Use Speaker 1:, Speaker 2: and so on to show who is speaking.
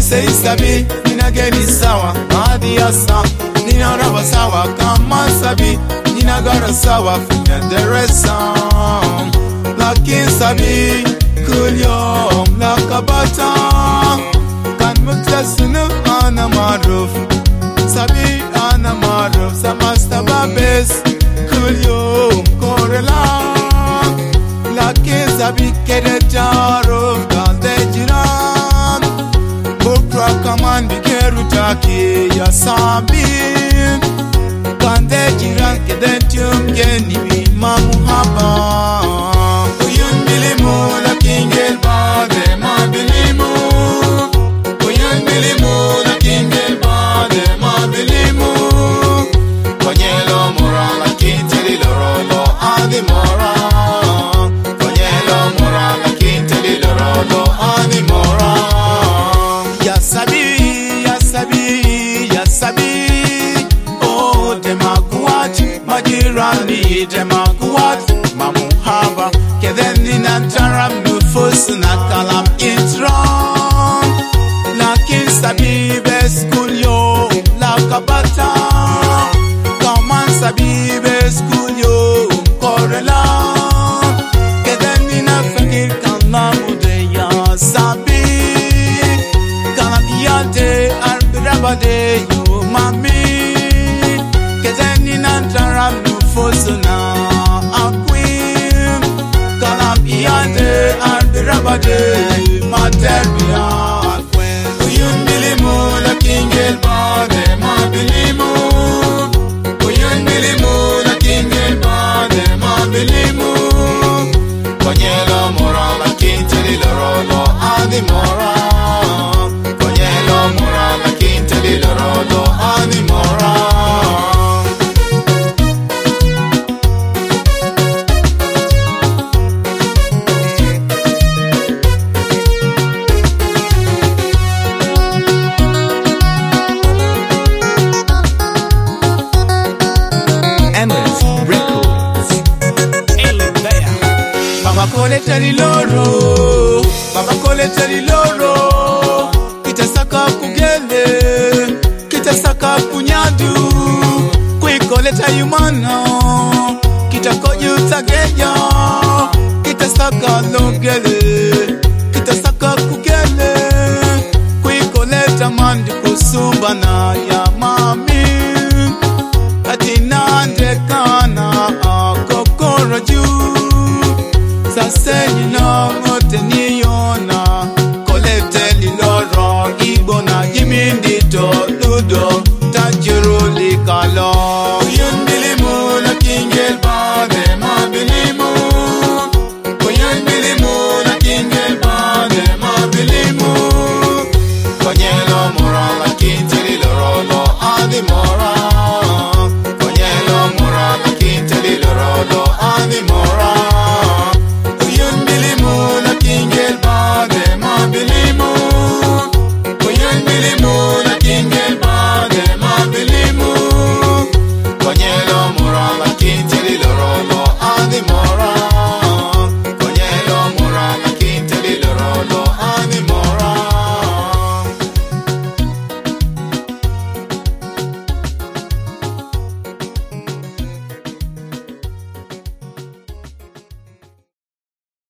Speaker 1: say sabi nina geni sawa adi asa nina raba sawa kama sabi nina gara sawa funya deresa lakin sabi kulyom lakabata kan muktasinu ana maruf sabi ana maruf samasta babes kulyom korela lakin sabi kede jaro dalde jiran bukra kaman bikeru taki ya sabi kande jiran kede tum geni mamuhaba uyun bilimu lakin gel bade ma bilimu uyun bilimu lakin gel bade ma bilimu konyelo mora lakin teli loro adi mora konyelo mora lakin teli loro adi mora ya sabi ya sabi ya sabi oh demaguat majirani demaguat mamuhaba kedeni nantaram nufus nakalam intron lakin sabi beskulyo lakabata kaman sabi beskulyo korela kedeni na fakir kanamu de ya sabi kalam yate arbirabade yo mami kedeni nantaram nufus na akwim kalam yate arbirabade materia akwim uyun bilimu lakin gel bade ma bilimu uyun bilimu lakin gel bade ma bilimu konyelo mora lakin teli loro adi mora konyelo mora lakin teli loro adi mora Baba kole teri loro kitasaka kugele kitasaka kunyadu kwikole tayumana kitakoju tageya kitasaka logele kitasaka kugele kwikole tamandi kusumbana ya mami atina ndekana akokoro juu sasenyi na ngote niyona kolete liloro igbo na jimindi to ludo tajiro likalo uyun bilimu lakin gel bade ma bilimu uyun bilimu lakin gel bade ma bilimu konyelo mora lakin tiri loro adi mora